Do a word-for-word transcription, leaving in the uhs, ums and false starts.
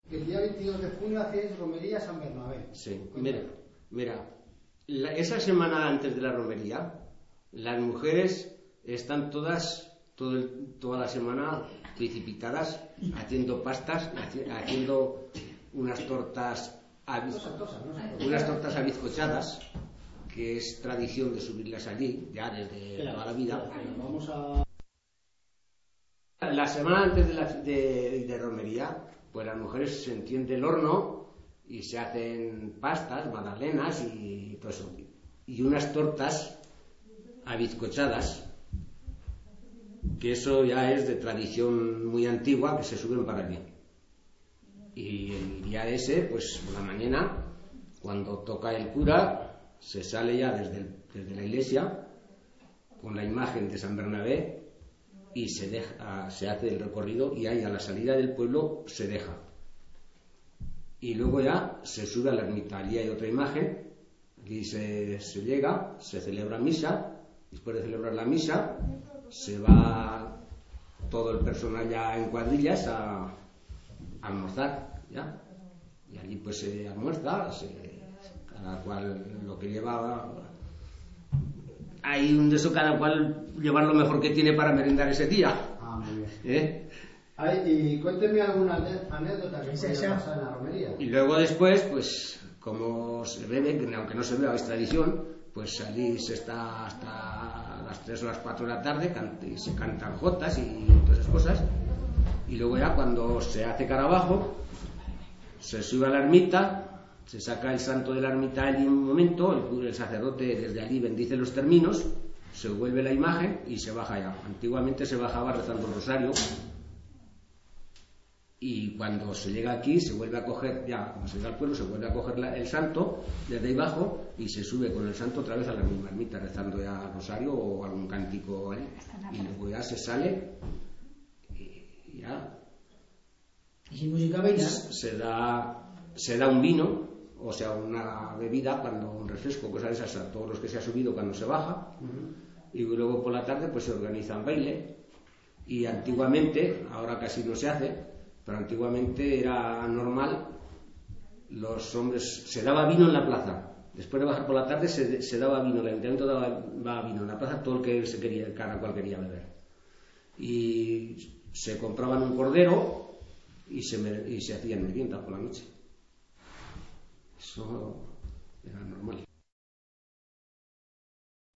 El día veintidós de junio hacéis romería a San Bernabé. Sí, mira, mira la, esa semana antes de la romería, las mujeres están todas, todo el, toda la semana precipitadas, haciendo pastas, haci, haciendo unas tortas, abiz, unas tortas abizcochadas, que es tradición de subirlas allí, ya desde toda la vida. Vamos a... La semana antes de, la, de, de romería, pues las mujeres se enciende el horno y se hacen pastas, magdalenas y todo eso. Y unas tortas abizcochadas, que eso ya es de tradición muy antigua, que se suben para allí. Y el día ese, pues por la mañana, cuando toca el cura, se sale ya desde, el, desde la iglesia con la imagen de San Bernabé y se, deja, se hace el recorrido, y ahí a la salida del pueblo se deja. Y luego ya se sube a la ermita. Allí hay otra imagen, aquí se, se llega, se celebra misa. Después de celebrar la misa, se va todo el personal ya en cuadrillas a, a almorzar, ¿ya? Y allí pues se almuerza, se, cada cual lo que lleva. Hay un de eso, cada cual llevar lo mejor que tiene para merendar ese día. Ah, muy bien. ¿Eh? Ay, y cuénteme alguna anécdota que se haya pasado en la romería. Y luego después, pues, como se bebe, aunque no se beba, es tradición, pues allí se está hasta las tres o las cuatro de la tarde, y se cantan jotas y todas esas cosas. Y luego ya cuando se hace cara abajo, se sube a la ermita, se saca el santo de la ermita allí un momento, el, el sacerdote desde allí bendice los terminos, se vuelve la imagen y se baja ya. Antiguamente se bajaba rezando el rosario, y cuando se llega aquí se vuelve a coger, ya cuando se llega al pueblo se vuelve a coger la, el santo desde ahí abajo, y se sube con el santo otra vez a la misma ermita rezando ya el rosario o algún cántico ahí, y luego ya se sale y ya. ¿Y sin música baila? Se da, se da un vino, o sea, una bebida, cuando un refresco, cosas de esas, a todos los que se ha subido cuando se baja. Uh-huh. Y luego por la tarde pues se organizan baile. Y antiguamente, ahora casi no se hace, pero antiguamente era normal, los hombres, se daba vino en la plaza. Después de bajar por la tarde se, se daba vino, el ayuntamiento daba, daba vino en la plaza, todo el que se quería, cada cual quería beber. Y se compraban un cordero y se, y se hacían meriendas por la noche. Eso era normal.